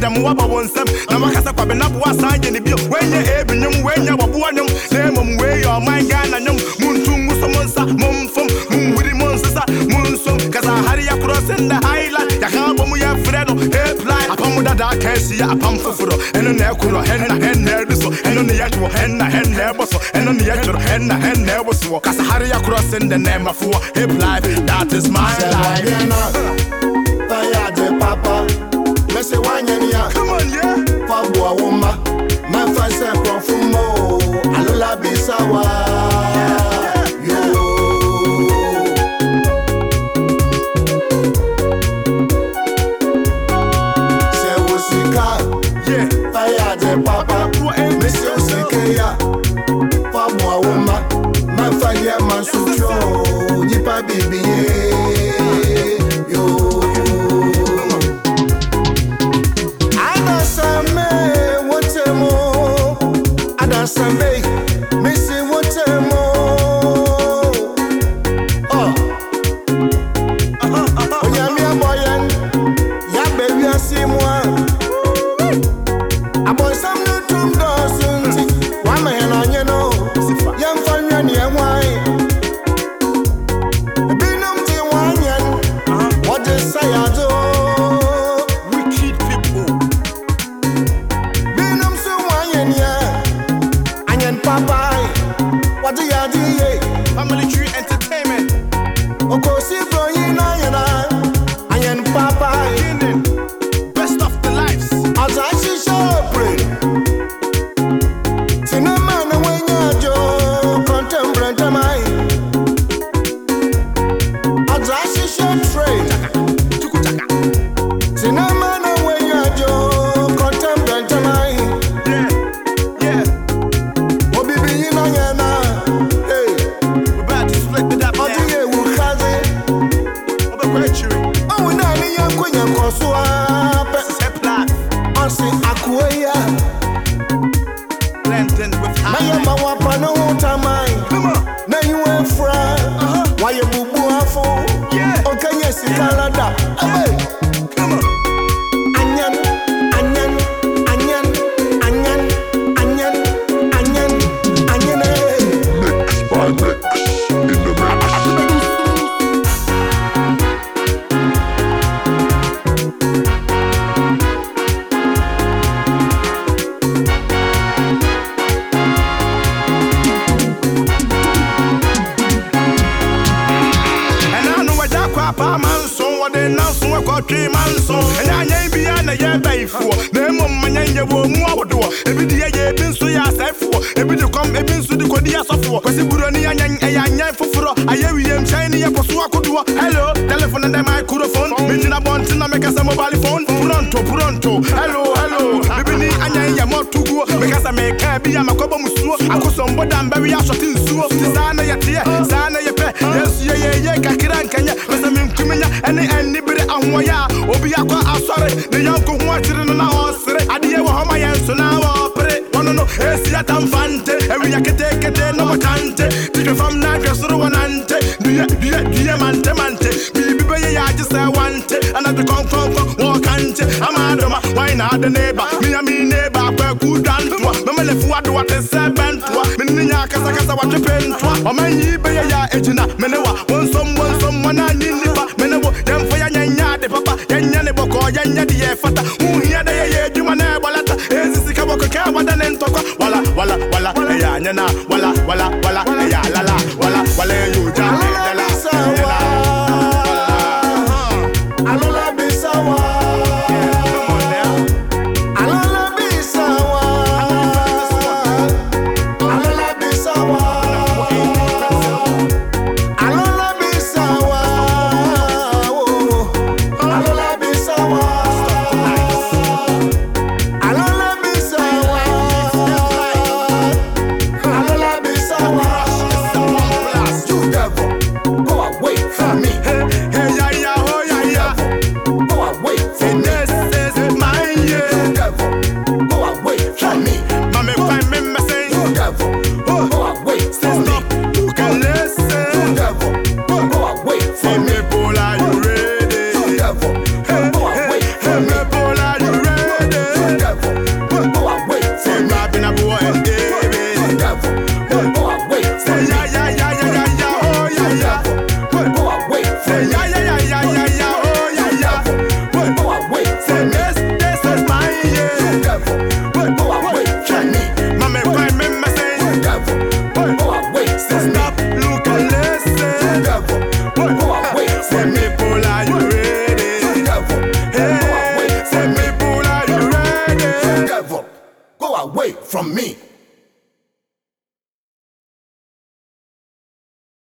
them waba wonsem. Na makasa kwa benabu wa sanje ni bio. Wenye ebi nyum, wenye wabuwa nyum. Nemo mwe yo mangana nyum. Muntungu so monsa, mumfum. Mumwiri monsisa, munsum. Kaza hari ya cross in the highland. Ya kabo mu ya fredo, hepline. Apamu dada kesi ya apam fufuro. Eno ne kuno, henna diso. Eno ne yachwo, henna boso. Eno ne yachwo, henna boso. Kaza hari ya cross in the name of war. Hip life, that is my life. Fire papa, me say wanyanya. Come on, yeah. Fabua woma, me fa se profumo. Alula bisawa. Yo. Se usika, Yeah. fire papa, me say usika. Fabua woma, me fa ye mansucho. Nipa bibi yo. Adasame, missy wotemo. Oh, Onyamia boyen, ya baby asimwa. Aboy sam no tum dosunti, wa me na nyeno. Yam fanya ni enwai. Binum ti wanyan, what they say I do. Wicked people. Binum so wanyan ya. Papa, what do you do? Family Tree Entertainment. Oko si bro yina yana. Ayen papa, Best of the lives. as I see show pray. Cinema no when you jo contemporary mai. As I see show train. Cinema no when you jo contemporary mai. Yeah. Obi bi yina yana. Hey, We're about to split it up now. odi ye wu kaze. Over Quetchery. Oh, na ni yankunya koswa pe. Hip life. Ansi akuya. Blending with Na high. yamba wapa no utamai. Come on. Na yuwe fra. Waye bubu afo. Yeah. Okanye si Canada. Awe. Come on. Anyan, anyan, anyan, anyan, anyan, anyan, anyan. Mix by mix in the mix. And I know what that crap I'm on, so what they now so I got 3 months on. And I ain't behind a year by 4. No more man, you will more do. Every day you been so ya say for. Every day come, every so the Kodia so for. Because the Burani and Yan for I hear we am shiny up for so I could do. Hello, telephone and then my microphone. Meeting a bond to make us a mobile phone. Pronto. Hello. Baby, and ya more to go. Because I make a be a macobo musu. I could somebody and bury a shot in Sue. Sana ya tear, Sana ya pet. Yes, yeah, Kakiran Kenya. Because I'm in Kumina and anybody and Waya. Obiaka, I'm sorry. The young who wanted in our street. I didn't want my answer now. No, it's yet I'm fante. Every I can take it, no more tante. Take it from Nagas or one ante. Do you, mante. Baby, I just I want it. And I come from walk ante. I'm Adama, why not the neighbor? Me and me neighbor, but good and to Mamma left what is 7 to Minia Casa, what you pen to. Or man, ye be ya ejina. Menewa, someone I need Menewa, young for Yanya, the papa, Yanya, the Boko, Yanya, the Fata, who here they are, you man, Balata, is the Kabaka, Kawadan, Toka, wala, ya, Yana, wala, ya, lala, wala, you, Jala, Alula bisawa. Alula bisawa. Alula bisawa. Alula bisawa. Alula bisawa. Alula bisawa. Alula bisawa. away from me.